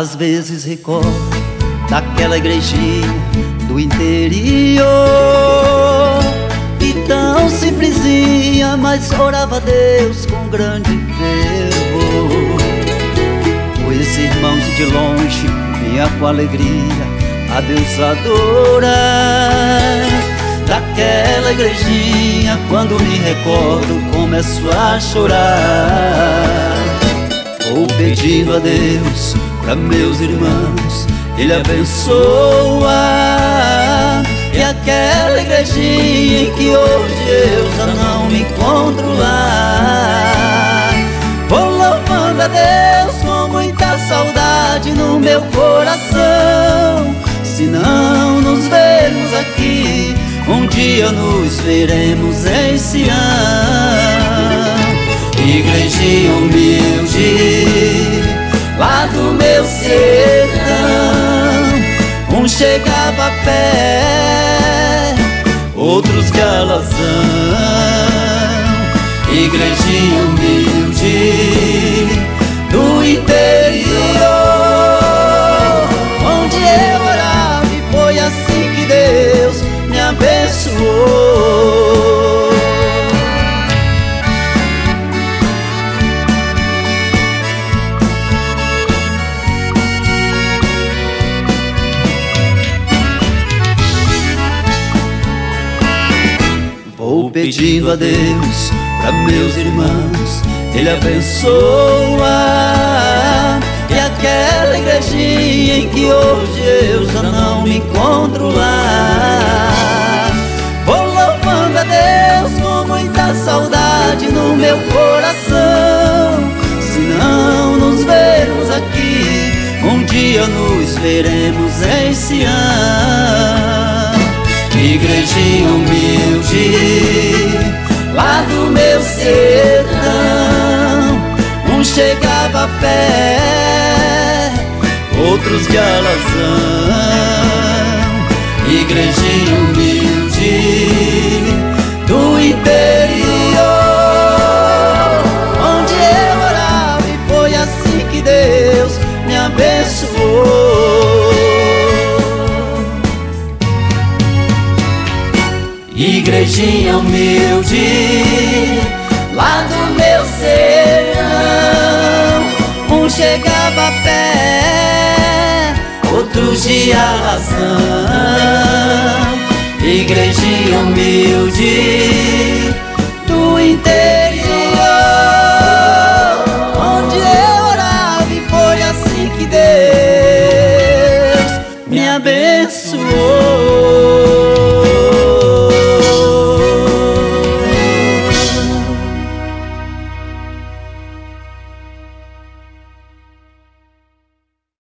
Às vezes recordo daquela igrejinha do interior, e tão simplesinha, mas orava a Deus com grande fervor. Os irmãos de longe vinham com alegria a Deus adorar. Daquela igrejinha, quando me recordo, começo a chorar. Vou pedindo a Deus para meus irmãos, Ele abençoa. E aquela igrejinha em que hoje eu já não me encontro lá, vou louvando a Deus com muita saudade no meu coração. Se não nos vermos aqui, um dia nos veremos em Sião. Igrejinha humilde lá do meu sertão, um chegava a pé, outros de alazão. Igrejinha humilde do interior, onde eu orava, e foi assim que Deus me abençoou. Vou pedindo a Deus para meus irmãos, Ele abençoa. E aquela igrejinha em que hoje eu já não me encontro lá, vou louvando a Deus com muita saudade no meu coração. Se não nos vermos aqui, um dia nos veremos em Sião. Igrejinha humilde lá do meu sertão, um chegava a pé, outros de alazão. Igrejinha humilde do interior, onde eu orava, e foi assim que Deus me abençoou. Igrejinha humilde lá do meu sertão, um chegava a pé, outros de alazão. Igrejinha humilde do interior, onde eu orava, e foi assim que Deus me abençoou.